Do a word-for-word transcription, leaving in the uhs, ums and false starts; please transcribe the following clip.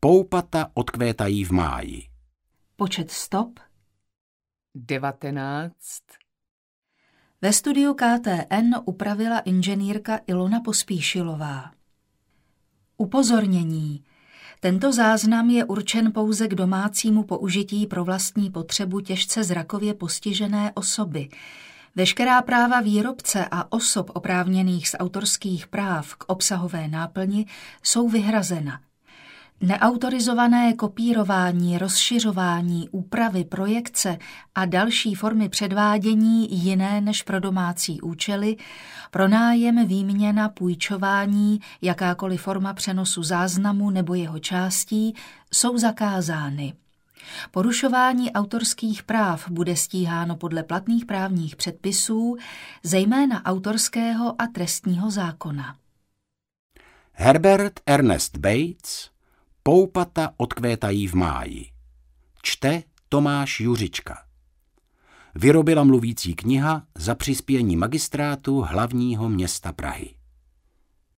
Poupata odkvétají v máji. Počet stop devatenáct. Ve studiu K T N upravila inženýrka Ilona Pospíšilová. Upozornění. Tento záznam je určen pouze k domácímu použití pro vlastní potřebu těžce zrakově postižené osoby. Veškerá práva výrobce a osob oprávněných z autorských práv k obsahové náplni jsou vyhrazena. Neautorizované kopírování, rozšiřování, úpravy, projekce a další formy předvádění jiné než pro domácí účely, pronájem, výměna, půjčování, jakákoliv forma přenosu záznamu nebo jeho částí jsou zakázány. Porušování autorských práv bude stíháno podle platných právních předpisů, zejména autorského a trestního zákona. Herbert Ernest Bates, Poupata odkvétají v máji. Čte Tomáš Juřička. Vyrobila mluvící kniha za přispění magistrátu hlavního města Prahy.